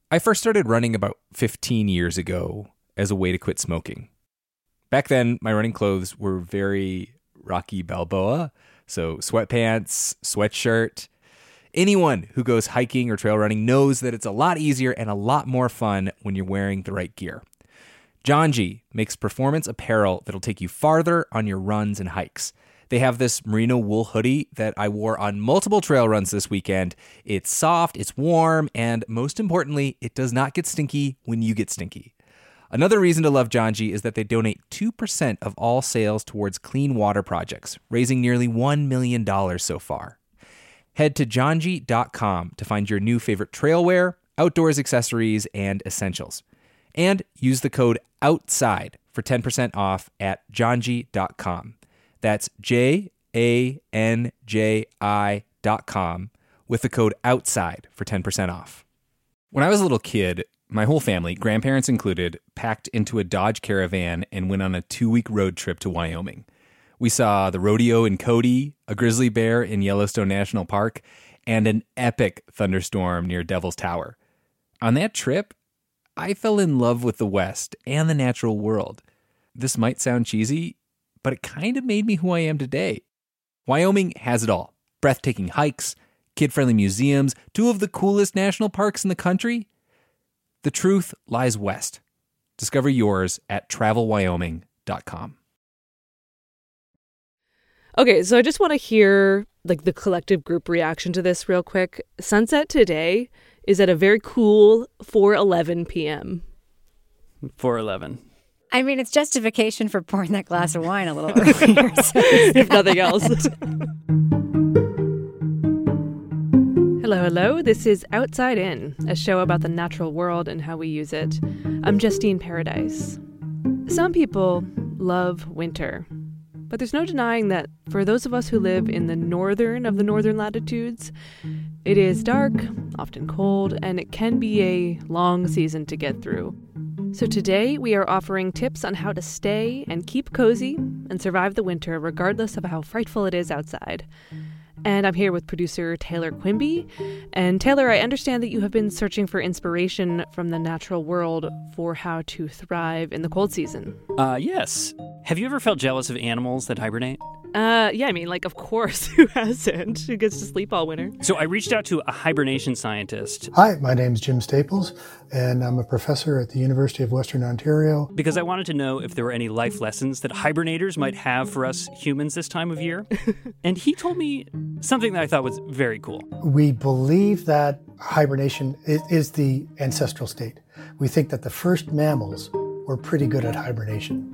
I first started running about 15 years ago as a way to quit smoking. Back then, my running clothes were very Rocky Balboa, so sweatpants, sweatshirt. Anyone who goes hiking or trail running knows that it's a lot easier and a lot more fun when you're wearing the right gear. Janji makes performance apparel that'll take you farther on your runs and hikes. They have this merino wool hoodie that I wore on multiple trail runs this weekend. It's soft, it's warm, and most importantly, it does not get stinky when you get stinky. Another reason to love Janji is that they donate 2% of all sales towards clean water projects, raising nearly $1 million so far. Head to janji.com to find your new favorite trail wear, outdoors accessories, and essentials. And use the code OUTSIDE for 10% off at janji.com. That's JANJI.com with the code OUTSIDE for 10% off. When I was a little kid, my whole family, grandparents included, packed into a Dodge Caravan and went on a 2-week road trip to Wyoming. We saw the rodeo in Cody, a grizzly bear in Yellowstone National Park, and an epic thunderstorm near Devil's Tower. On that trip, I fell in love with the West and the natural world. This might sound cheesy, but it kind of made me who I am today. Wyoming has it all. Breathtaking hikes, kid-friendly museums, 2 of the coolest national parks in the country. The truth lies west. Discover yours at travelwyoming.com. Okay, so I just want to hear the collective group reaction to this real quick. Sunset today is at a very cool 4:11 p.m. 4:11. I mean, it's justification for pouring that glass of wine a little earlier. If nothing else. Hello. This is Outside In, a show about the natural world and how we use it. I'm Justine Paradise. Some people love winter, but there's no denying that for those of us who live in the northern of the northern latitudes, it is dark, often cold, and it can be a long season to get through. So today we are offering tips on how to stay and keep cozy and survive the winter regardless of how frightful it is outside. And I'm here with producer Taylor Quimby. And Taylor, I understand that you have been searching for inspiration from the natural world for how to thrive in the cold season. Yes. Have you ever felt jealous of animals that hibernate? Yeah, I mean, of course, who hasn't? Who gets to sleep all winter? So I reached out to a hibernation scientist. Hi, my name's Jim Staples, and I'm a professor at the University of Western Ontario. Because I wanted to know if there were any life lessons that hibernators might have for us humans this time of year. And he told me something that I thought was very cool. We believe that hibernation is the ancestral state. We think that the first mammals were pretty good at hibernation.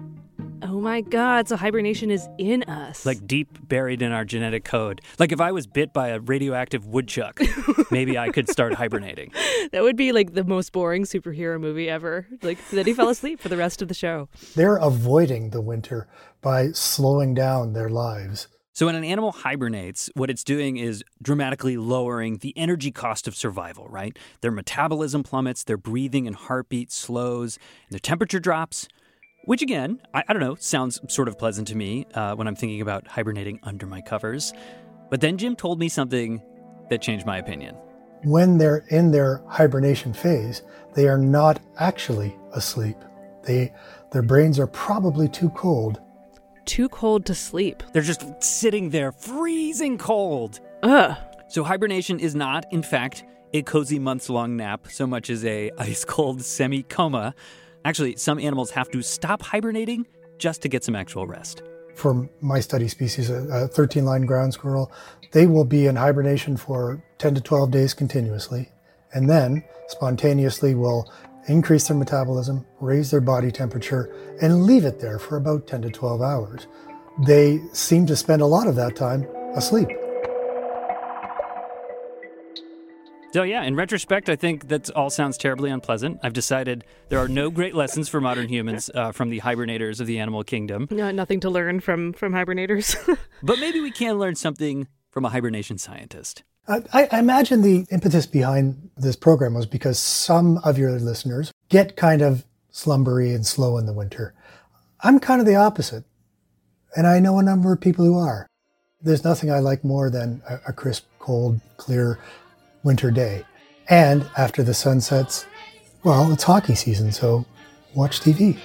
Oh my God, so hibernation is in us. Deep buried in our genetic code. If I was bit by a radioactive woodchuck, maybe I could start hibernating. That would be the most boring superhero movie ever. Then he fell asleep for the rest of the show. They're avoiding the winter by slowing down their lives. So when an animal hibernates, what it's doing is dramatically lowering the energy cost of survival, right? Their metabolism plummets, their breathing and heartbeat slows, and their temperature drops. Which, again, I don't know, sounds sort of pleasant to me when I'm thinking about hibernating under my covers. But then Jim told me something that changed my opinion. When they're in their hibernation phase, they are not actually asleep. Their brains are probably too cold. Too cold to sleep. They're just sitting there freezing cold. Ugh. So hibernation is not, in fact, a cozy months-long nap so much as a ice-cold semi-coma. Actually, some animals have to stop hibernating just to get some actual rest. For my study species, a 13-line ground squirrel, they will be in hibernation for 10 to 12 days continuously, and then spontaneously will increase their metabolism, raise their body temperature, and leave it there for about 10 to 12 hours. They seem to spend a lot of that time asleep. So yeah, in retrospect, I think that all sounds terribly unpleasant. I've decided there are no great lessons for modern humans from the hibernators of the animal kingdom. No, nothing to learn from hibernators. But maybe we can learn something from a hibernation scientist. I imagine the impetus behind this program was because some of your listeners get kind of slumbery and slow in the winter. I'm kind of the opposite, and I know a number of people who are. There's nothing I like more than a crisp, cold, clear winter day. And after the sun sets, well, it's hockey season, so watch TV.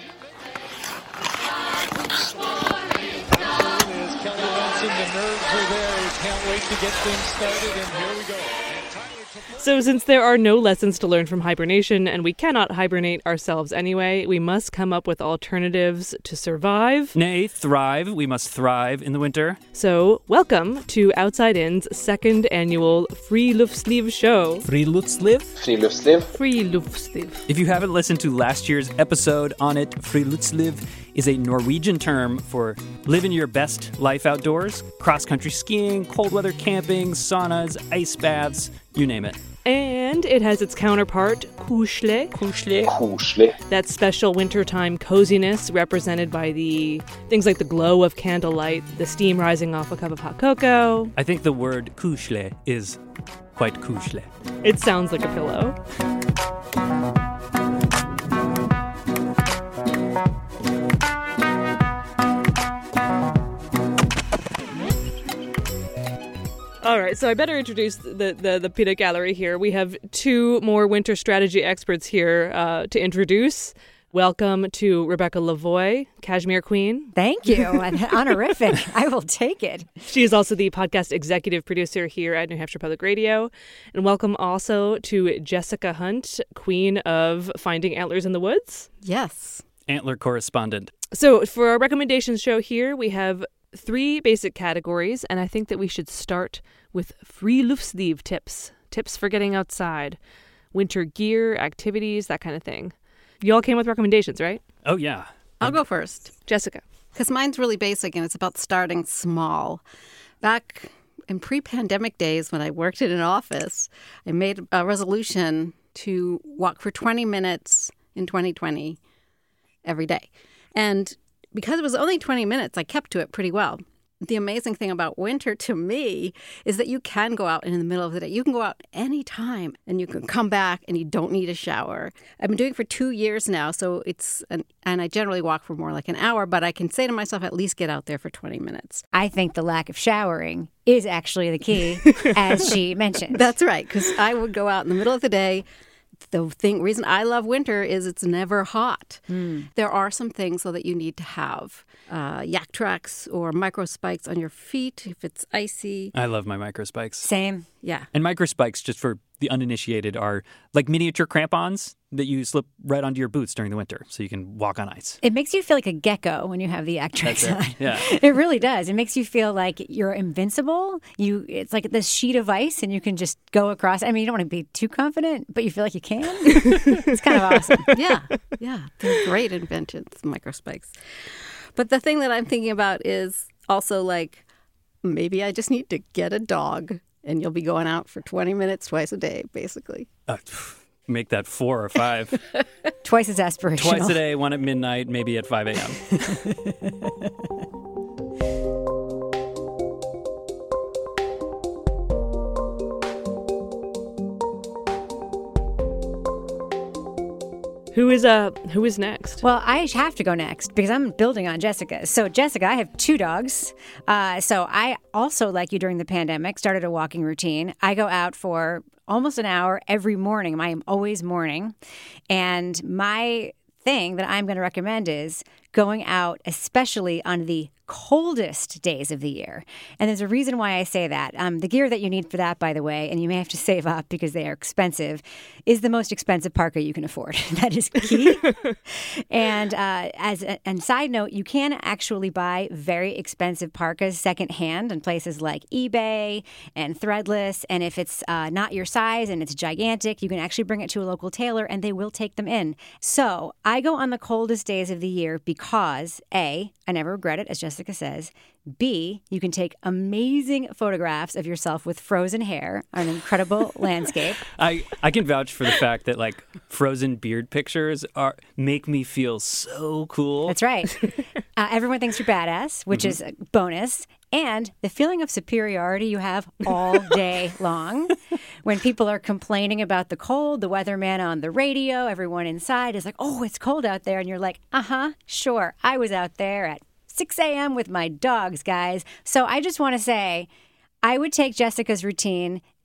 So since there are no lessons to learn from hibernation and we cannot hibernate ourselves anyway, we must come up with alternatives to survive. Nay, thrive. We must thrive in the winter. So welcome to Outside In's second annual Friluftsliv show. Friluftsliv? Friluftsliv. If you haven't listened to last year's episode on it, Friluftsliv is a Norwegian term for living your best life outdoors. Cross-country skiing, cold weather camping, saunas, ice baths, you name it. And it has its counterpart, kusle. That special wintertime coziness represented by the things like the glow of candlelight, the steam rising off a cup of hot cocoa. I think the word kusle is quite kusle. It sounds like a pillow. All right, so I better introduce the peanut gallery here. We have two more winter strategy experts here to introduce. Welcome to Rebecca Lavoie, Cashmere Queen. Thank you. Honorific. I will take it. She is also the podcast executive producer here at New Hampshire Public Radio. And welcome also to Jessica Hunt, Queen of Finding Antlers in the Woods. Yes. Antler correspondent. So for our recommendations show here, we have 3 basic categories, and I think that we should start with Friluftsliv tips. Tips for getting outside. Winter gear, activities, that kind of thing. You all came with recommendations, right? Oh, yeah. I'll go first. Jessica. Because mine's really basic and it's about starting small. Back in pre-pandemic days when I worked in an office, I made a resolution to walk for 20 minutes in 2020 every day. And because it was only 20 minutes, I kept to it pretty well. The amazing thing about winter to me is that you can go out in the middle of the day. You can go out anytime and you can come back and you don't need a shower. I've been doing it for 2 years now, and I generally walk for more like an hour, but I can say to myself, at least get out there for 20 minutes. I think the lack of showering is actually the key, as she mentioned. That's right, because I would go out in the middle of the day. The reason I love winter is it's never hot. There are some things, though, that you need to have. Yak tracks or micro spikes on your feet if it's icy. I love my micro spikes. Same. Yeah. And micro spikes, just for the uninitiated, are like miniature crampons that you slip right onto your boots during the winter so you can walk on ice. It makes you feel like a gecko when you have the yak tracks on. Yeah. It really does. It makes you feel like you're invincible. It's like this sheet of ice and you can just go across. I mean, you don't want to be too confident, but you feel like you can. It's kind of awesome. Yeah. They're great inventions, micro spikes. But the thing that I'm thinking about is also like, maybe I just need to get a dog and you'll be going out for 20 minutes twice a day, basically. Make that 4 or 5. Twice as aspirational. Twice a day, one at midnight, maybe at 5 a.m. Who is next? Well, I have to go next because I'm building on Jessica. So, Jessica, I have 2 dogs. So I also, like you during the pandemic, started a walking routine. I go out for almost an hour every morning. I am always morning. And my thing that I'm going to recommend is going out, especially on the coldest days of the year. And there's a reason why I say that. The gear that you need for that, by the way, and you may have to save up because they are expensive, is the most expensive parka you can afford. That is key. And and side note, you can actually buy very expensive parkas secondhand in places like eBay and Threadless. And if it's not your size and it's gigantic, you can actually bring it to a local tailor and they will take them in. So I go on the coldest days of the year because A, I never regret it, as Jessica says. B, you can take amazing photographs of yourself with frozen hair on an incredible landscape. I can vouch for the fact that like frozen beard pictures make me feel so cool. That's right. Everyone thinks you're badass, which is a bonus. And the feeling of superiority you have all day long. When people are complaining about the cold, the weatherman on the radio, everyone inside is like, oh, it's cold out there. And you're like, sure. I was out there at 6 a.m. with my dogs, guys. So I just want to say, I would take Jessica's routine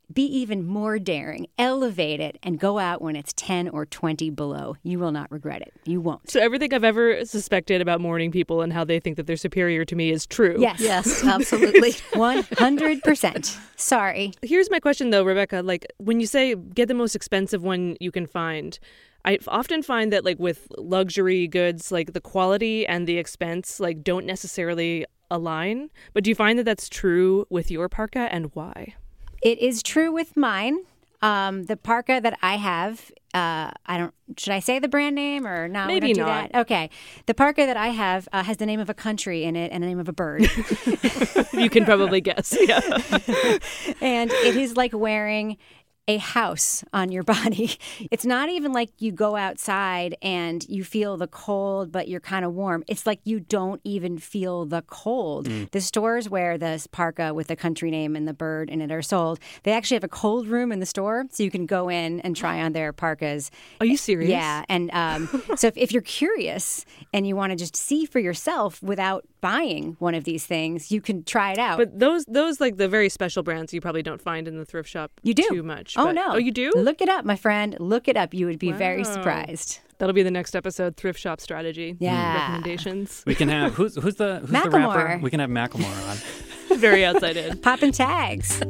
Be even more daring, elevate it, and go out when it's 10 or 20 below. You will not regret it. You won't. So everything I've ever suspected about morning people and how they think that they're superior to me is true. Yes. Yes, absolutely. 100%. Sorry. Here's my question, though, Rebecca. Like, when you say get the most expensive one you can find, I often find that, like, with luxury goods, like, the quality and the expense, like, don't necessarily align. But do you find that that's true with your parka, and why? It is true with mine. The parka that I have, should I say the brand name or no? Maybe we don't do not. That? Okay. The parka that I have has the name of a country in it and the name of a bird. You can probably guess. Yeah. And it is like wearing a house on your body. It's not even like you go outside and you feel the cold, but you're kind of warm. It's like you don't even feel the cold. The stores where this parka with the country name and the bird in it are sold, they actually have a cold room in the store, so you can go in and try on their parkas. Are you serious? Yeah. And so if you're curious and you want to just see for yourself without buying one of these things, you can try it out. But those like the very special brands you probably don't find in the thrift shop You do. too much. Oh, but- no. Oh, you do? Look it up, my friend. Look it up. You would be very Wow. surprised. That'll be the next episode, thrift shop strategy. Yeah. Recommendations. We can have who's the rapper? Macklemore. We can have Macklemore on. Very outside in. Popping tags.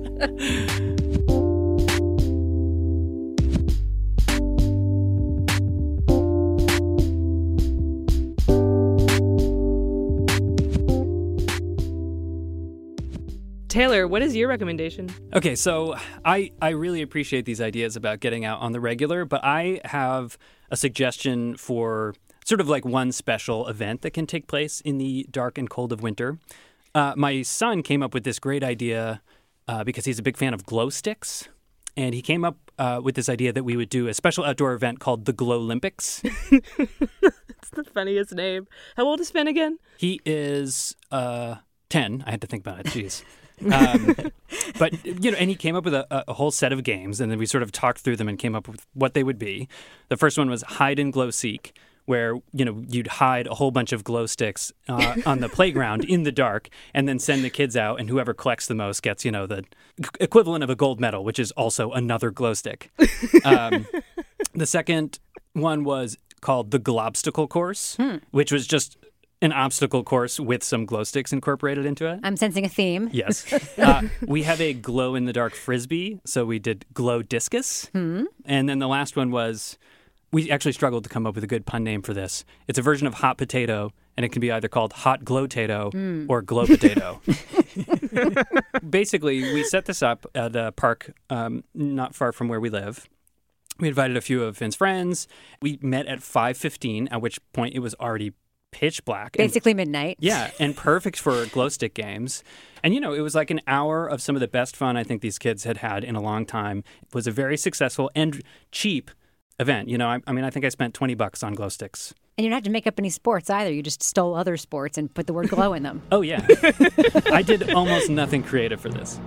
Taylor, what is your recommendation? Okay, so I really appreciate these ideas about getting out on the regular, but I have a suggestion for sort of like one special event that can take place in the dark and cold of winter. My son came up with this great idea because he's a big fan of glow sticks. And he came up with this idea that we would do a special outdoor event called the Glow Olympics. It's the funniest name. How old is Finn again? He is 10. I had to think about it. Jeez. But, you know, and he came up with a whole set of games, and then we sort of talked through them and came up with what they would be. The first one was hide and glow seek, where, you know, you'd hide a whole bunch of glow sticks on the playground in the dark and then send the kids out, and whoever collects the most gets, you know, the equivalent of a gold medal, which is also another glow stick. The second one was called the Globstacle course, which was just an obstacle course with some glow sticks incorporated into it. I'm sensing a theme. Yes. We have a glow-in-the-dark frisbee, so we did glow discus. And then the last one was, we actually struggled to come up with a good pun name for this. It's a version of hot potato, and it can be either called hot glow-tato or glow potato. Basically, we set this up at a park not far from where we live. We invited a few of Finn's friends. We met at 5:15, at which point it was already pitch black. Basically midnight. Yeah, and perfect for glow stick games. And, you know, it was like an hour of some of the best fun I think these kids had had in a long time. It was a very successful and cheap event. You know, I mean, I think I spent $20 on glow sticks. And you don't have to make up any sports either. You just stole other sports and put the word glow in them. Oh, yeah. I did almost nothing creative for this.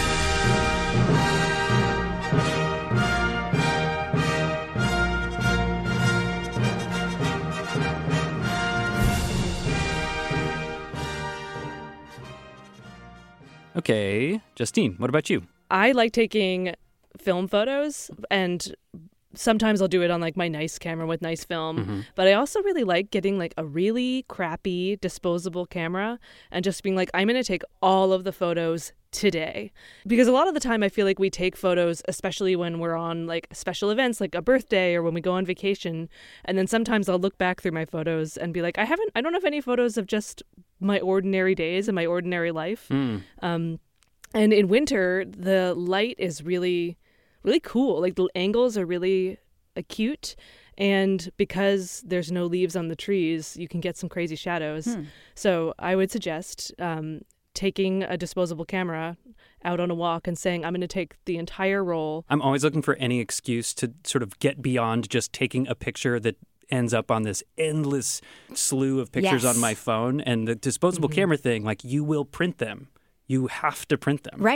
Okay, Justine, what about you? I like taking film photos, and sometimes I'll do it on like my nice camera with nice film. But I also really like getting like a really crappy disposable camera and just being like, I'm going to take all of the photos today. Because a lot of the time I feel like we take photos, especially when we're on like special events like a birthday or when we go on vacation. And then sometimes I'll look back through my photos and be like, I don't have any photos of just my ordinary days and my ordinary life. And in winter, the light is really cool. Like the angles are really acute. And because there's no leaves on the trees, you can get some crazy shadows. So I would suggest taking a disposable camera out on a walk and saying, I'm going to take the entire roll. I'm always looking for any excuse to sort of get beyond just taking a picture that ends up on this endless slew of pictures on my phone. And the disposable camera thing, like, you will print them. You have to print them. Right.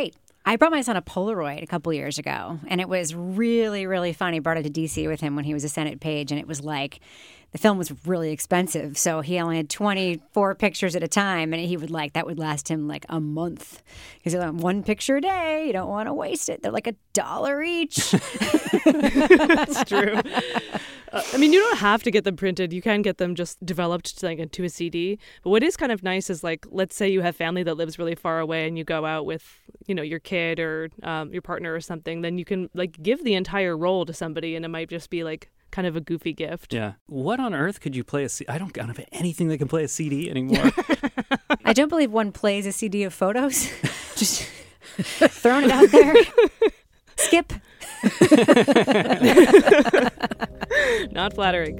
I brought my son a Polaroid a couple years ago, and it was really, really fun. He brought it to D.C. with him when he was a Senate page, and it was like the film was really expensive, so he only had 24 pictures at a time, and he would that would last him like a month. He's like, 1 picture a day. You don't want to waste it. They're like $1 each. That's true. I mean, you don't have to get them printed. You can get them just developed into a CD. But what is kind of nice is let's say you have family that lives really far away and you go out with, your kid or your partner or something, then you can give the entire roll to somebody and it might just be kind of a goofy gift. Yeah. What on earth could you play a CD? I don't have anything that can play a CD anymore. I don't believe one plays a CD of photos. Just throwing it out there. Skip. Not flattering.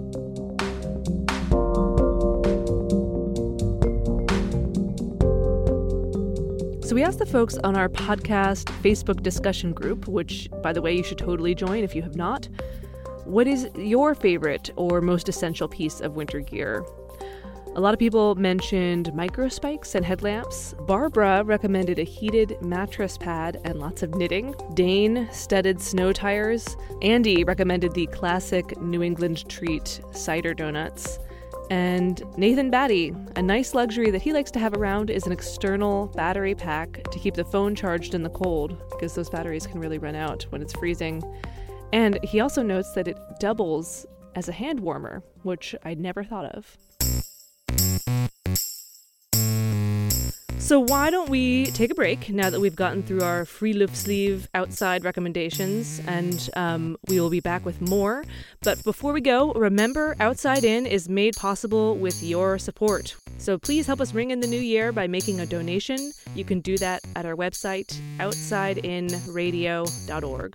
So we asked the folks on our podcast Facebook discussion group, which, by the way, you should totally join if you have not. What is your favorite or most essential piece of winter gear? A lot of people mentioned microspikes and headlamps. Barbara recommended a heated mattress pad and lots of knitting. Dane studded snow tires. Andy recommended the classic New England treat, cider donuts. And Nathan Batty, a nice luxury that he likes to have around is an external battery pack to keep the phone charged in the cold, because those batteries can really run out when it's freezing. And he also notes that it doubles as a hand warmer, which I'd never thought of. So why don't we take a break now that we've gotten through our free Luftsleve outside recommendations, and we will be back with more. But before we go, remember Outside In is made possible with your support. So please help us ring in the new year by making a donation. You can do that at our website, outsideinradio.org.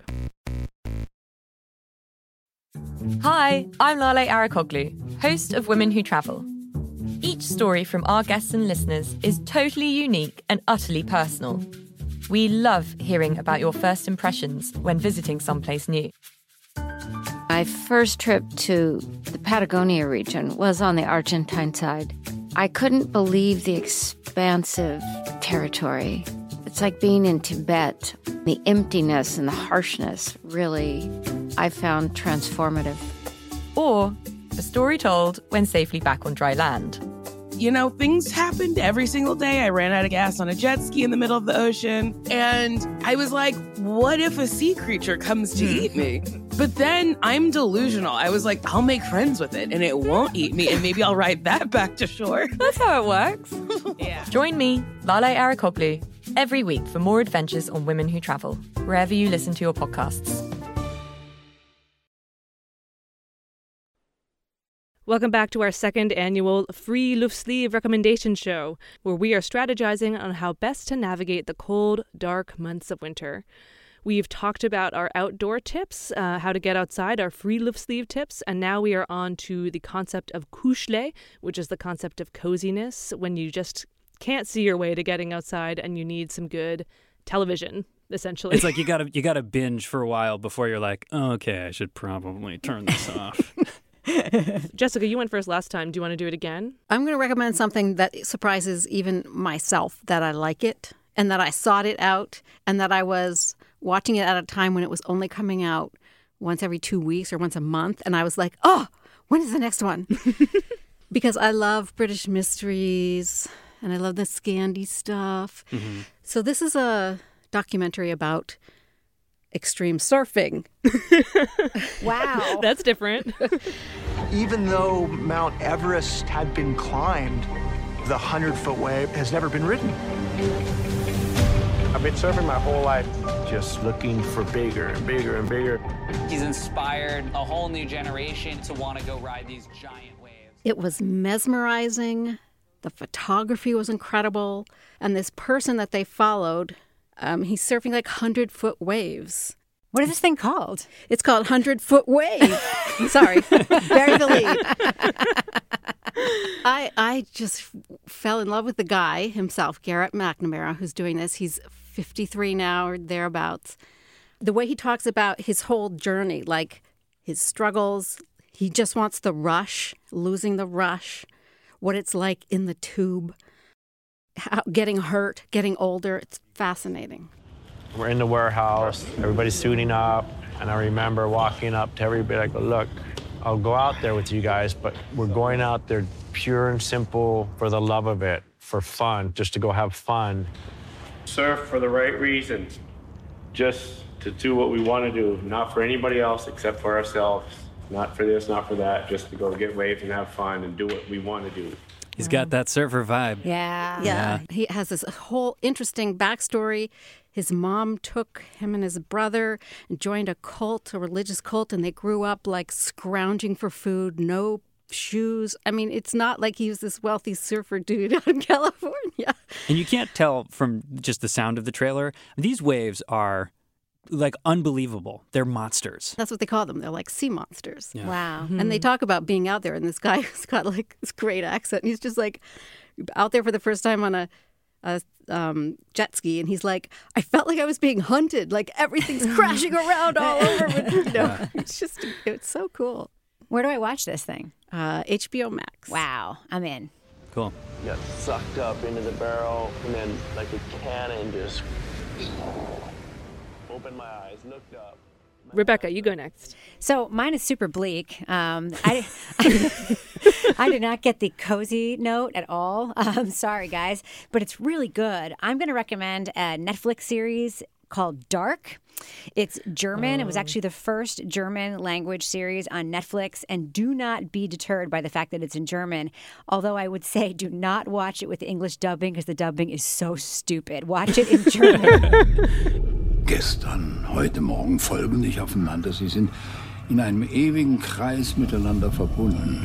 Hi, I'm Lale Arakoglu, host of Women Who Travel. Each story from our guests and listeners is totally unique and utterly personal. We love hearing about your first impressions when visiting someplace new. My first trip to the Patagonia region was on the Argentine side. I couldn't believe the expansive territory. It's like being in Tibet. The emptiness and the harshness really, I found transformative. Or a story told when safely back on dry land. Things happened every single day. I ran out of gas on a jet ski in the middle of the ocean. And I was like, what if a sea creature comes to eat me? But then I'm delusional. I was like, I'll make friends with it and it won't eat me. And maybe I'll ride that back to shore. That's how it works. Yeah. Join me, Lale Arakoglu, every week for more adventures on Women Who Travel, wherever you listen to your podcasts. Welcome back to our second annual Free Luftsleve recommendation show, where we are strategizing on how best to navigate the cold, dark months of winter. We've talked about our outdoor tips, how to get outside, our free Luftsleve tips, and now we are on to the concept of kuschle, which is the concept of coziness, when you just can't see your way to getting outside and you need some good television, essentially. It's like you gotta binge for a while before you're like, oh, okay, I should probably turn this off. Jessica, you went first last time. Do you want to do it again? I'm going to recommend something that surprises even myself, that I like it and that I sought it out and that I was watching it at a time when it was only coming out once every 2 weeks or once a month. And I was like, oh, when is the next one? Because I love British mysteries and I love the Scandi stuff. Mm-hmm. So this is a documentary about extreme surfing. Wow. That's different. Even though Mount Everest had been climbed, the 100-foot wave has never been ridden. I've been surfing my whole life, just looking for bigger and bigger and bigger. He's inspired a whole new generation to want to go ride these giant waves. It was mesmerizing. The photography was incredible. And this person that they followed, he's surfing like 100-foot waves. What is this thing called? It's called 100-Foot Wave. Sorry. Bury the lead. I just fell in love with the guy himself, Garrett McNamara, who's doing this. He's 53 now or thereabouts. The way he talks about his whole journey, like his struggles, he just wants the rush, losing the rush, what it's like in the tube, how, getting hurt, getting older. It's fascinating. We're in the warehouse, everybody's suiting up, and I remember walking up to everybody. I go, look, I'll go out there with you guys, but we're going out there pure and simple for the love of it, for fun, just to go have fun. Surf for the right reasons, just to do what we want to do, not for anybody else except for ourselves. Not for this, not for that, just to go get waves and have fun and do what we want to do. He's got that surfer vibe. Yeah. He has this whole interesting backstory. His mom took him and his brother and joined a cult, a religious cult, and they grew up like scrounging for food, no shoes. I mean, it's not like he was this wealthy surfer dude out in California. And you can't tell from just the sound of the trailer. These waves are like unbelievable. They're monsters. That's what they call them. They're like sea monsters. Yeah. Wow. And they talk about being out there, and this guy who's got like this great accent. He's just like out there for the first time on a jet ski, and he's like, I felt like I was being hunted. Like everything's crashing around all over. It's so cool. Where do I watch this thing? HBO Max. Wow, I'm in. Cool. Got sucked up into the barrel, and then like a cannon just opened my eyes, looked up. Rebecca, you go next. So mine is super bleak. I did not get the cozy note at all. Sorry, guys, but it's really good. I'm going to recommend a Netflix series called Dark. It's German. It was actually the first German language series on Netflix, and do not be deterred by the fact that it's in German. Although I would say do not watch it with English dubbing because the dubbing is so stupid. Watch it in German. Gestern, heute Morgen folgen nicht aufeinander. Sie sind in einem ewigen Kreis miteinander verbunden.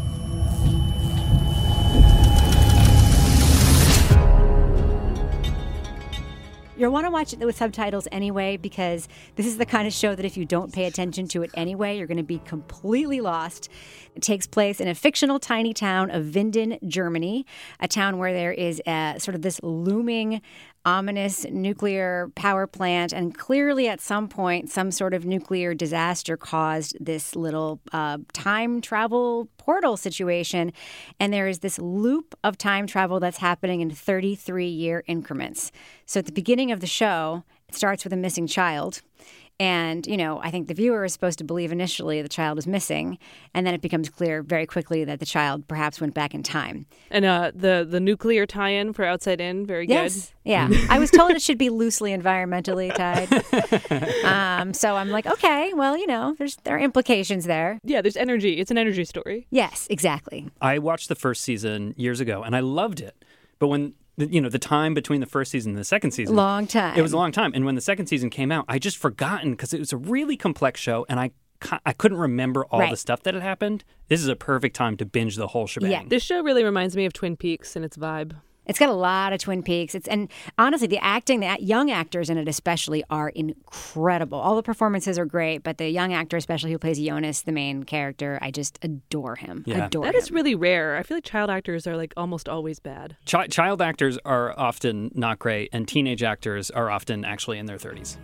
You'll want to watch it with subtitles anyway, because this is the kind of show that if you don't pay attention to it anyway, you're going to be completely lost. It takes place in a fictional tiny town of Winden, Germany, a town where there is sort of this looming, ominous nuclear power plant, and clearly at some point some sort of nuclear disaster caused this little time travel portal situation, and there is this loop of time travel that's happening in 33-year increments. So at the beginning of the show, it starts with a missing child. And, you know, I think the viewer is supposed to believe initially the child is missing, and then it becomes clear very quickly that the child perhaps went back in time. And the nuclear tie-in for Outside In, very yes. Good. Yeah. I was told it should be loosely environmentally tied. So I'm like, okay, well, you know, there are implications there. Yeah, there's energy. It's an energy story. Yes, exactly. I watched the first season years ago, and I loved it. But when the time between the first season and the second season. Long time. It was a long time. And when the second season came out, I just forgotten because it was a really complex show, and I couldn't remember all the stuff that had happened. This is a perfect time to binge the whole shebang. Yeah. This show really reminds me of Twin Peaks in its vibe. It's got a lot of Twin Peaks. And honestly, the acting, the young actors in it especially are incredible. All the performances are great, but the young actor, especially who plays Jonas, the main character, I just adore him. Yeah. That is really rare. I feel like child actors are like almost always bad. Child actors are often not great, and teenage actors are often actually in their 30s.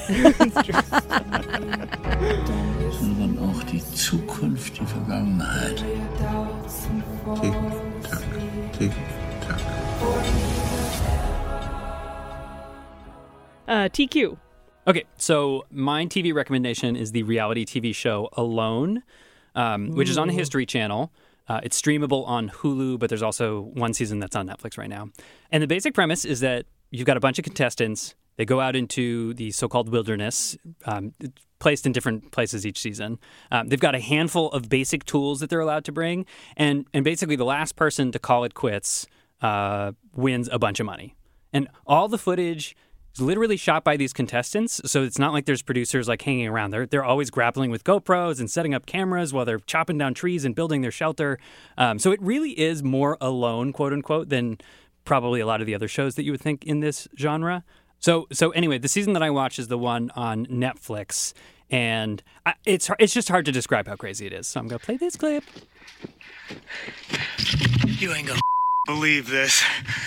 Sondern auch die Zukunft, die Vergangenheit. Tick-Tack, Tick-Tack. TQ. Okay, so my TV recommendation is the reality TV show Alone, which is on the History Channel. It's streamable on Hulu, but there's also one season that's on Netflix right now. And the basic premise is that you've got a bunch of contestants. They go out into the so-called wilderness, placed in different places each season. They've got a handful of basic tools that they're allowed to bring. And basically the last person to call it quits wins a bunch of money. And all the footage is literally shot by these contestants, so it's not like there's producers like hanging around. They're always grappling with GoPros and setting up cameras while they're chopping down trees and building their shelter. So it really is more alone, quote unquote, than probably a lot of the other shows that you would think in this genre. So anyway, the season that I watched is the one on Netflix, and it's just hard to describe how crazy it is. So I'm going to play this clip. You ain't gonna believe this.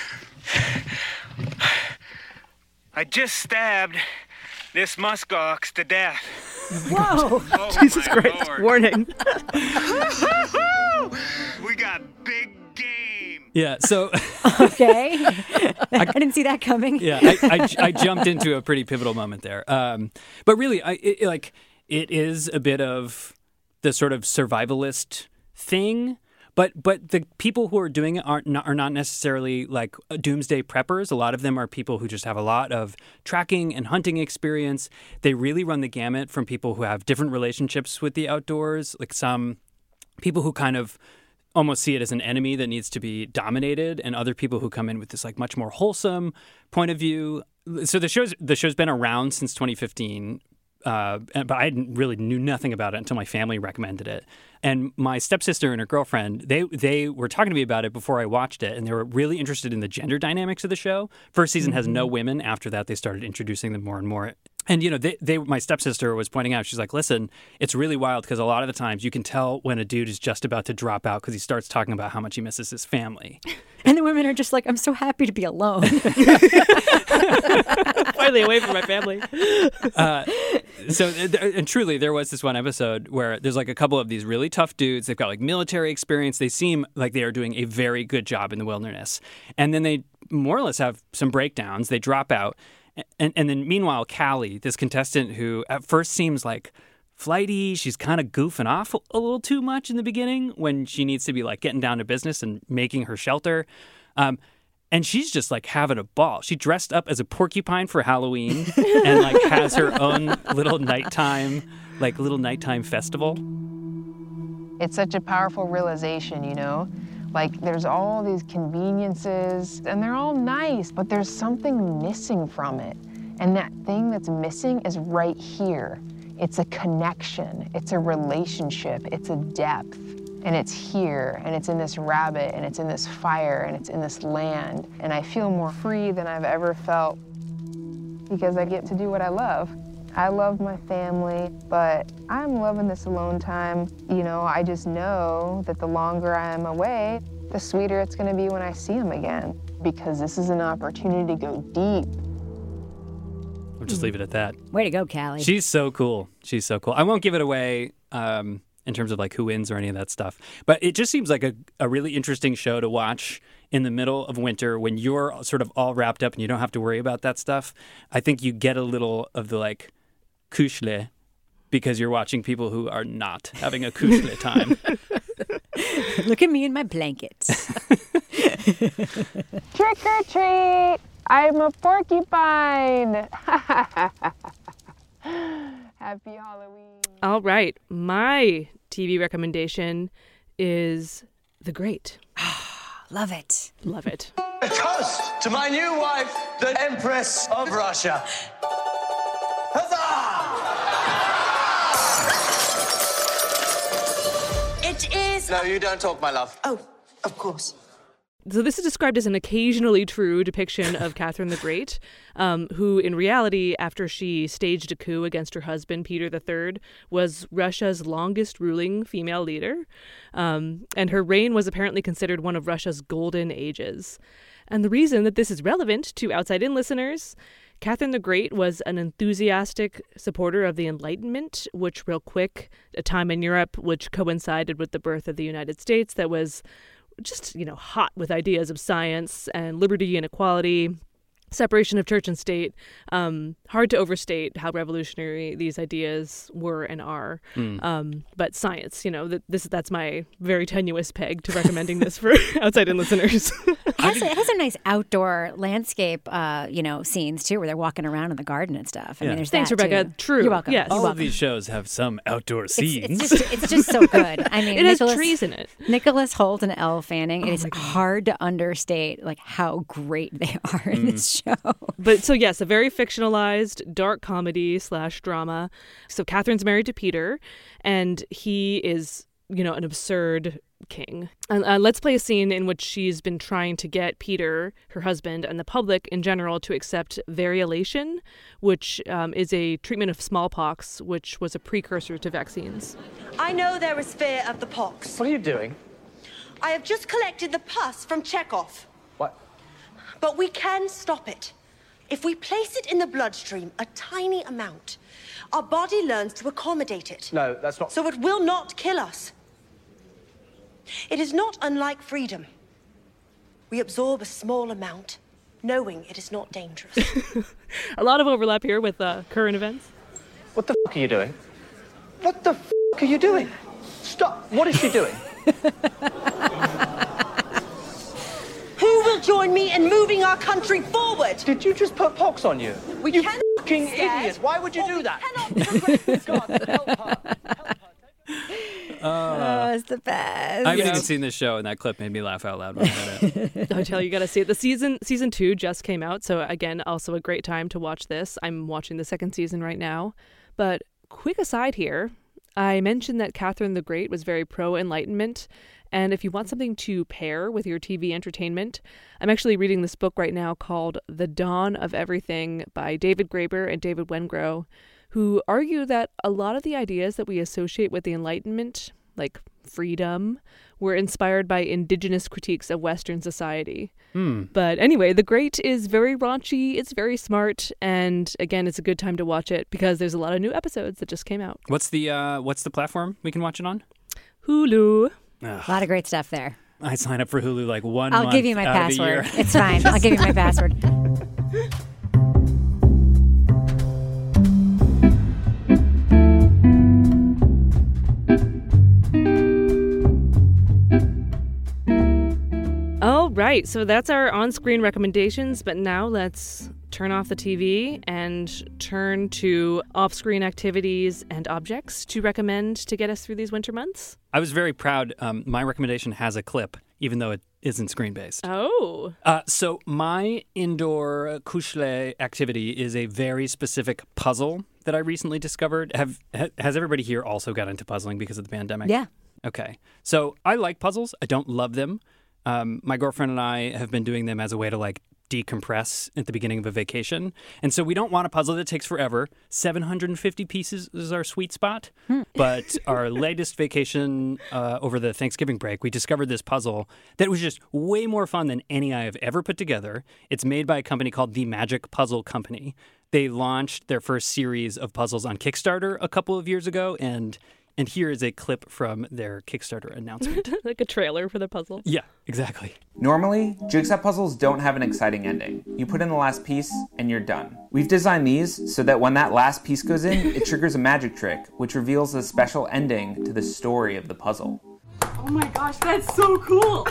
I just stabbed this muskox to death. Whoa! Oh, Jesus Christ. Lord. Warning. We got big game. Yeah, so okay, I didn't see that coming. Yeah, I jumped into a pretty pivotal moment there. But really, it is a bit of the sort of survivalist thing. But the people who are doing it are not necessarily like doomsday preppers. A lot of them are people who just have a lot of tracking and hunting experience. They really run the gamut from people who have different relationships with the outdoors, like some people who kind of almost see it as an enemy that needs to be dominated, and other people who come in with this like much more wholesome point of view. So the show's been around since 2015. But I really knew nothing about it until my family recommended it. And my stepsister and her girlfriend, they were talking to me about it before I watched it, and they were really interested in the gender dynamics of the show. First season has no women. After that, they started introducing them more and more. And, my stepsister was pointing out, she's like, listen, it's really wild because a lot of the times you can tell when a dude is just about to drop out because he starts talking about how much he misses his family. And the women are just like, I'm so happy to be alone. Finally away from my family. And truly, there was this one episode where there's like a couple of these really tough dudes. They've got like military experience. They seem like they are doing a very good job in the wilderness. And then they more or less have some breakdowns. They drop out. And then meanwhile, Callie, this contestant who at first seems like flighty, she's kind of goofing off a little too much in the beginning when she needs to be like getting down to business and making her shelter. And she's just like having a ball. She dressed up as a porcupine for Halloween and like has her own little nighttime festival. It's such a powerful realization, Like, there's all these conveniences, and they're all nice, but there's something missing from it. And that thing that's missing is right here. It's a connection, it's a relationship, it's a depth. And it's here, and it's in this rabbit, and it's in this fire, and it's in this land. And I feel more free than I've ever felt because I get to do what I love. I love my family, but I'm loving this alone time. I just know that the longer I'm away, the sweeter it's gonna be when I see them again, because this is an opportunity to go deep. We'll just leave it at that. Way to go, Callie. She's so cool. I won't give it away in terms of like who wins or any of that stuff, but it just seems like a really interesting show to watch in the middle of winter when you're sort of all wrapped up and you don't have to worry about that stuff. I think you get a little of the like kuschle because you're watching people who are not having a kuschle time. Look at me in my blankets. Trick or treat! I'm a porcupine! Happy Halloween. All right. My TV recommendation is The Great. Love it. Love it. A toast to my new wife, the Empress of Russia. Huzzah! It is... No, you don't talk, my love. Oh, of course. So this is described as an occasionally true depiction of Catherine the Great, who in reality, after she staged a coup against her husband, Peter III, was Russia's longest ruling female leader. And her reign was apparently considered one of Russia's golden ages. And the reason that this is relevant to Outside In listeners, Catherine the Great was an enthusiastic supporter of the Enlightenment, which real quick, a time in Europe which coincided with the birth of the United States that was just, hot with ideas of science and liberty and equality, separation of church and state. Hard to overstate how revolutionary these ideas were and are. But science, that's my very tenuous peg to recommending this for Outside In listeners. It has some nice outdoor landscape, scenes too, where they're walking around in the garden and stuff. I mean, there's Thanks, that Rebecca. too. True. You're welcome. Yes. All of these shows have some outdoor scenes. It's just so good. I mean, it has trees in it. Nicholas Hoult and Elle Fanning. It is hard to understate like how great they are in this show. But so yes, a very fictionalized dark comedy / drama. So Catherine's married to Peter, and he is, an absurd king. And let's play a scene in which she's been trying to get Peter, her husband, and the public in general to accept variolation, which is a treatment of smallpox, which was a precursor to vaccines. I know there is fear of the pox. What are you doing? I have just collected the pus from Chekhov. What? But we can stop it. If we place it in the bloodstream, a tiny amount, our body learns to accommodate it. No, that's not... So it will not kill us. It is not unlike freedom. We absorb a small amount, knowing it is not dangerous. A lot of overlap here with current events. What the f*** are you doing? What the f*** are you doing? Stop. What is she doing? Who will join me in moving our country forward? Did you just put pox on you? You fucking idiot. Why would you do that? God, help her. It's the best. I haven't even seen this show, and that clip made me laugh out loud when I heard it. I tell you, gotta see it. The season 2 just came out, so again, also a great time to watch this. I'm watching the second season right now. But quick aside here, I mentioned that Catherine the Great was very pro-Enlightenment, and if you want something to pair with your TV entertainment, I'm actually reading this book right now called The Dawn of Everything by David Graeber and David Wengrow, who argue that a lot of the ideas that we associate with the Enlightenment, like freedom, were inspired by indigenous critiques of Western society. But anyway, The Great is very raunchy, it's very smart, and again, it's a good time to watch it because there's a lot of new episodes that just came out. What's the platform we can watch it on? Hulu. A lot of great stuff there. I sign up for Hulu like one month I'll give you my out password. of the year. It's fine. I'll give you my password. All right, so that's our on-screen recommendations, but now let's turn off the TV and turn to off-screen activities and objects to recommend to get us through these winter months. I was very proud. My recommendation has a clip, even though it isn't screen-based. Oh. So my indoor couche activity is a very specific puzzle that I recently discovered. Has everybody here also got into puzzling because of the pandemic? Yeah. Okay. So I like puzzles. I don't love them. My girlfriend and I have been doing them as a way to like decompress at the beginning of a vacation. And so we don't want a puzzle that takes forever. 750 pieces is our sweet spot. But our latest vacation over the Thanksgiving break, we discovered this puzzle that was just way more fun than any I have ever put together. It's made by a company called The Magic Puzzle Company. They launched their first series of puzzles on Kickstarter a couple of years ago, and here is a clip from their Kickstarter announcement. Like a trailer for the puzzle. Yeah, exactly. Normally, jigsaw puzzles don't have an exciting ending. You put in the last piece, and you're done. We've designed these so that when that last piece goes in, it triggers a magic trick, which reveals a special ending to the story of the puzzle. Oh my gosh, that's so cool!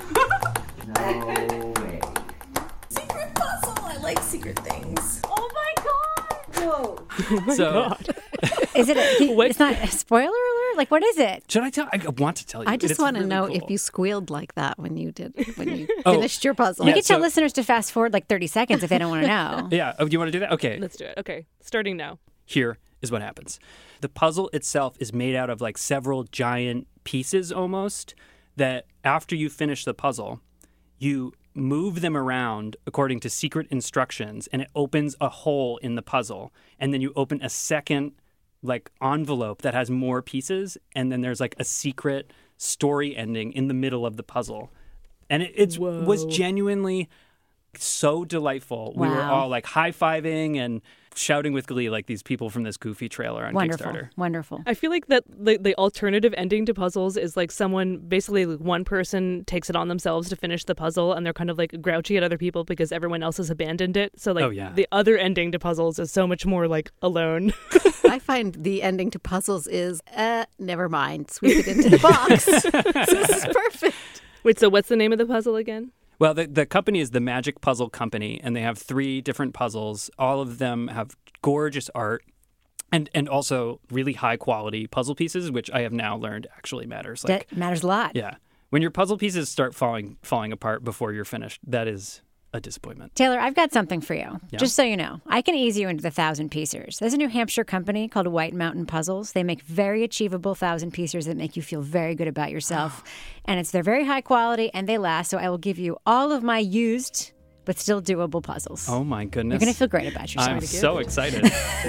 No way. Secret puzzle! I like secret things. Oh my god! Whoa. Oh my God. Is it? It's not a spoiler alert. Like, what is it? Should I tell? I want to tell you. I just It's want to really know cool. if you squealed like that when you Oh. finished your puzzle. We could tell listeners to fast forward like 30 seconds if they don't want to know. Yeah. Oh, do you want to do that? Okay. Let's do it. Okay, starting now. Here is what happens. The puzzle itself is made out of like several giant pieces almost that after you finish the puzzle, you move them around according to secret instructions and it opens a hole in the puzzle. And then you open a second like envelope that has more pieces. And then there's like a secret story ending in the middle of the puzzle. And it was genuinely so delightful. We were Wow. all like high-fiving and shouting with glee like these people from this goofy trailer on Wonderful. Kickstarter. Wonderful. I feel like that the alternative ending to puzzles is like someone, basically like one person takes it on themselves to finish the puzzle and they're kind of like grouchy at other people because everyone else has abandoned it. So like Oh, yeah. the other ending to puzzles is so much more like alone. I find the ending to puzzles is, never mind, sweep it into the box. This is perfect. Wait, so what's the name of the puzzle again? Well, the company is the Magic Puzzle Company, and they have 3 different puzzles. All of them have gorgeous art and also really high-quality puzzle pieces, which I have now learned actually matters. That matters a lot. Yeah. When your puzzle pieces start falling apart before you're finished, that is a disappointment. Taylor, I've got something for you. Yeah? Just so you know, I can ease you into the 1,000-piecers. There's a New Hampshire company called White Mountain Puzzles. They make very achievable 1,000-piecers that make you feel very good about yourself. And they're very high quality and they last. So I will give you all of my used but still doable puzzles. Oh my goodness. You're going to feel great about yourself. I'm so excited.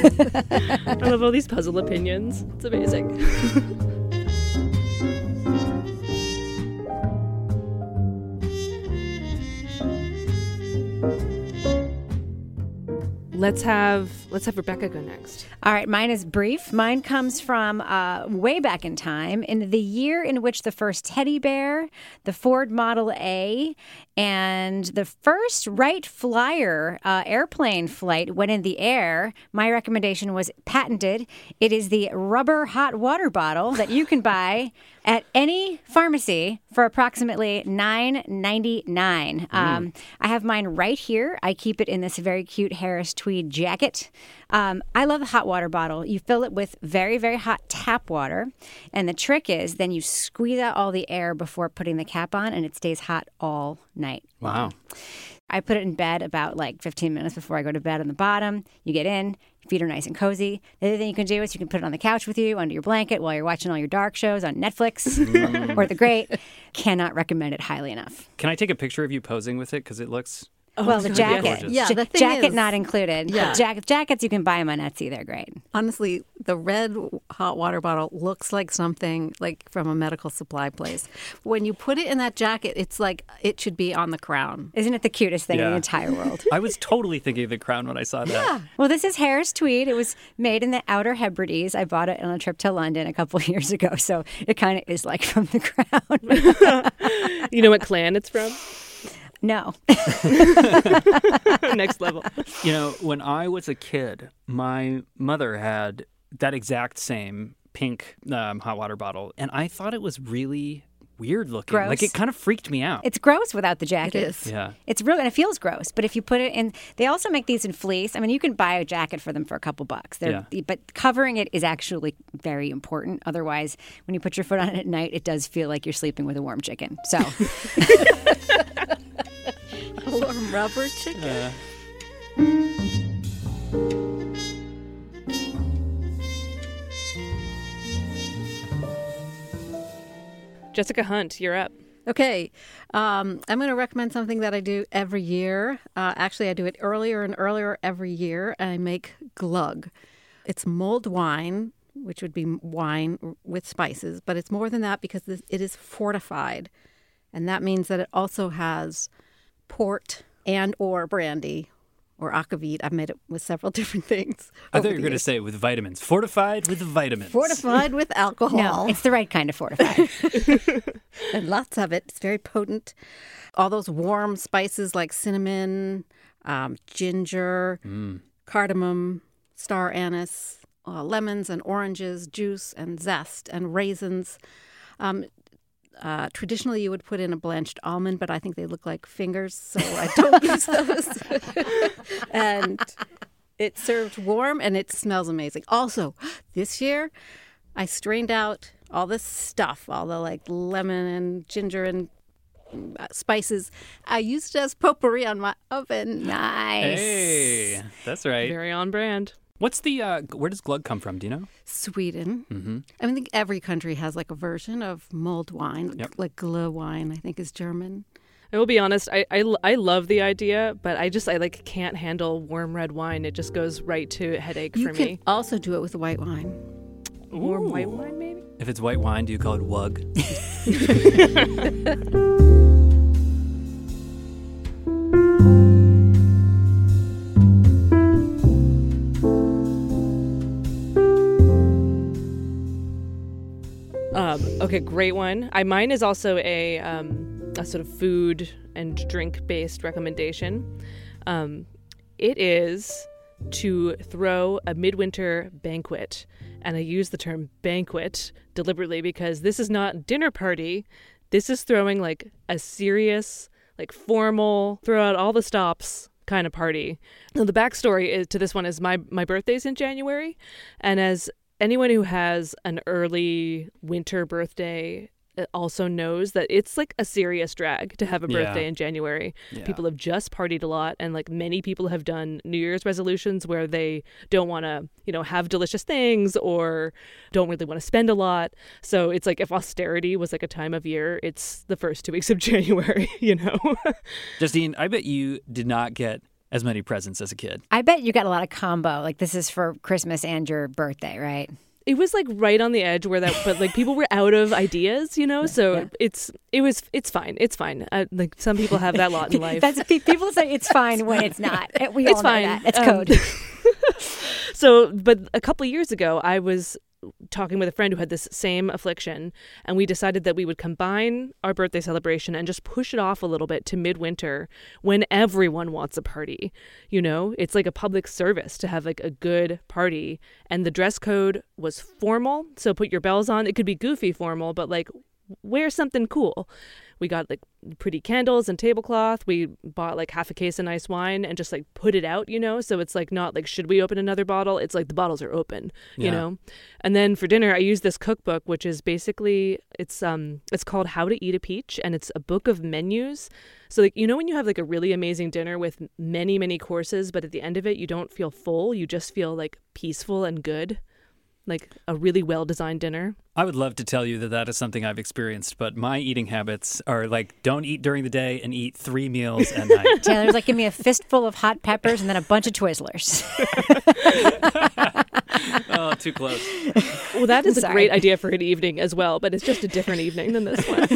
I love all these puzzle opinions. It's amazing. Let's Let's have Rebecca go next. All right, mine is brief. Mine comes from way back in time, in the year in which the first teddy bear, the Ford Model A, and the first Wright Flyer airplane flight went in the air. My recommendation was patented. It is the rubber hot water bottle that you can buy at any pharmacy for approximately $9.99. I have mine right here. I keep it in this very cute Harris tweed jacket. I love the hot water bottle. You fill it with very, very hot tap water. And the trick is then you squeeze out all the air before putting the cap on, and it stays hot all night. Wow. I put it in bed about 15 minutes before I go to bed on the bottom. You get in, your feet are nice and cozy. The other thing you can do is you can put it on the couch with you, under your blanket, while you're watching all your dark shows on Netflix or The Great. Cannot recommend it highly enough. Can I take a picture of you posing with it? Because it looks... Well, the jacket. Yeah, the thing jacket is, not included. Yeah. Jackets, you can buy them on Etsy. They're great. Honestly, the red hot water bottle looks like something like from a medical supply place. When you put it in that jacket, it's like it should be on the Crown. Isn't it the cutest thing in the entire world? I was totally thinking of the Crown when I saw that. Yeah. Well, this is Harris tweed. It was made in the Outer Hebrides. I bought it on a trip to London a couple of years ago, so it kind of is like from the Crown. You know what clan it's from? No. Next level. You know, when I was a kid, my mother had that exact same pink hot water bottle, and I thought it was really weird looking. Gross. Like, it kind of freaked me out. It's gross without the jacket. It is. Yeah. It's real, and it feels gross. But if you put it in, they also make these in fleece. I mean, you can buy a jacket for them for a couple bucks. But covering it is actually very important. Otherwise, when you put your foot on it at night, it does feel like you're sleeping with a warm chicken. So... Warm rubber chicken. Jessica Hunt, you're up. Okay. I'm going to recommend something that I do every year. Actually, I do it earlier and earlier every year, and I make glug. It's mulled wine, which would be wine with spices, but it's more than that because it is fortified. And that means that it also has port and or brandy or aquavit. I've made it with several different things. I thought you were going to say with vitamins. Fortified with vitamins. Fortified with alcohol. No, it's the right kind of fortified. And lots of it. It's very potent. All those warm spices like cinnamon, ginger, cardamom, star anise, lemons and oranges, juice and zest and raisins. Traditionally, you would put in a blanched almond, but I think they look like fingers, so I don't use those. And it's served warm, and it smells amazing. Also, this year, I strained out all this stuff, all the lemon and ginger and spices. I used it as potpourri on my oven. Nice. Hey, that's right. Very on brand. What's the, where does glug come from? Do you know? Sweden. Mm-hmm. I think every country has a version of mulled wine, like Glühwein, I think is German. I will be honest, I love the idea, but I can't handle warm red wine. It just goes right to headache for me. You can also do it with white wine. Warm white wine, maybe? If it's white wine, do you call it wug? Okay, great one. Mine is also a sort of food and drink-based recommendation. It is to throw a midwinter banquet. And I use the term banquet deliberately because this is not dinner party. This is throwing a serious, formal, throw out all the stops kind of party. Now, the backstory to this one is my birthday's in January. And as anyone who has an early winter birthday also knows that it's a serious drag to have a birthday in January. Yeah. People have just partied a lot, and many people have done New Year's resolutions where they don't want to, have delicious things or don't really want to spend a lot. So it's if austerity was a time of year, it's the first 2 weeks of January, Justine, I bet you did not get as many presents as a kid. I bet you got a lot of combo. This is for Christmas and your birthday, right? It was like right on the edge where that, but like people were out of ideas, you know. So it's fine. It's fine. Like some people have that lot in life. People say it's fine when it's not. We It's all know fine. that. It's code. So, but a couple years ago, I was talking with a friend who had this same affliction, and we decided that we would combine our birthday celebration and just push it off a little bit to midwinter when everyone wants a party. You know, it's like a public service to have like a good party, and the dress code was formal. So put your bells on. It could be goofy formal, but like wear something cool. We got like pretty candles and tablecloth. We bought like half a case of nice wine and just like put it out, you know? So it's like not like, should we open another bottle? It's like the bottles are open, you know? And then for dinner, I used this cookbook, which is basically, it's called How to Eat a Peach, and it's a book of menus. So like, you know, when you have like a really amazing dinner with many, many courses, but at the end of it, you don't feel full. You just feel like peaceful and good. Like a really well-designed dinner. I would love to tell you that is something I've experienced, but my eating habits are like don't eat during the day and eat 3 meals at night. Taylor's like, give me a fistful of hot peppers and then a bunch of Twizzlers. Oh, too close. Well, that is a great idea for an evening as well, but it's just a different evening than this one.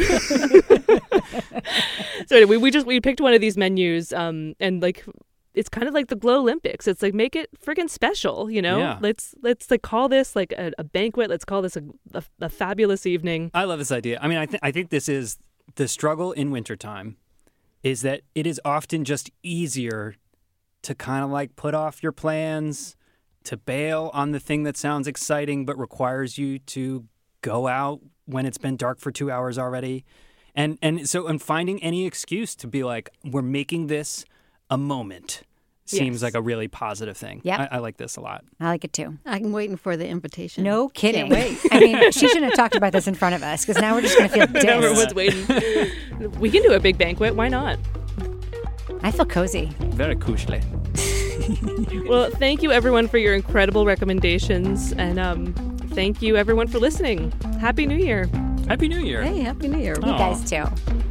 So anyway, we picked one of these menus, and like it's kind of like the Glow Olympics. It's like make it friggin' special, you know? Yeah. Let's like call this like a banquet. Let's call this a fabulous evening. I love this idea. I mean, I think this is the struggle in wintertime is that it is often just easier to kind of like put off your plans, to bail on the thing that sounds exciting but requires you to go out when it's been dark for 2 hours already. And so finding any excuse to be like, we're making this a moment seems like a really positive thing. Yep. I like this a lot. I like it too. I'm waiting for the invitation. No kidding. Can't wait. I mean, she shouldn't have talked about this in front of us because now we're just going to feel dissed. Everyone's waiting. We can do a big banquet. Why not? I feel cozy. Very kuschelig. Well, thank you everyone for your incredible recommendations, and thank you everyone for listening. Happy New Year. Happy New Year. Hey, Happy New Year. You guys too.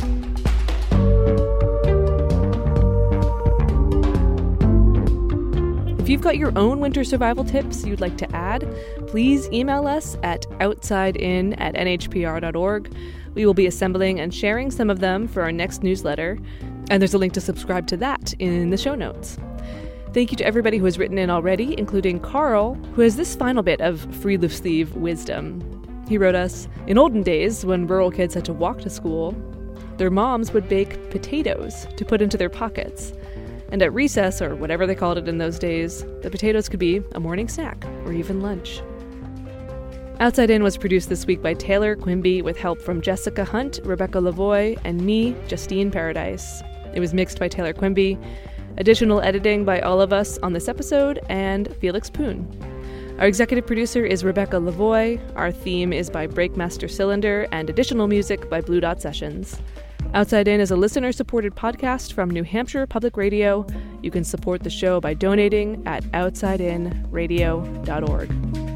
If you've got your own winter survival tips you'd like to add, please email us at outsidein@nhpr.org. We will be assembling and sharing some of them for our next newsletter, and there's a link to subscribe to that in the show notes. Thank you to everybody who has written in already, including Carl, who has this final bit of Friluftsliv wisdom. He wrote us, in olden days, when rural kids had to walk to school, their moms would bake potatoes to put into their pockets. And at recess, or whatever they called it in those days, the potatoes could be a morning snack or even lunch. Outside In was produced this week by Taylor Quimby with help from Jessica Hunt, Rebecca Lavoie, and me, Justine Paradise. It was mixed by Taylor Quimby. Additional editing by all of us on this episode and Felix Poon. Our executive producer is Rebecca Lavoie. Our theme is by Breakmaster Cylinder and additional music by Blue Dot Sessions. Outside In is a listener-supported podcast from New Hampshire Public Radio. You can support the show by donating at outsideinradio.org.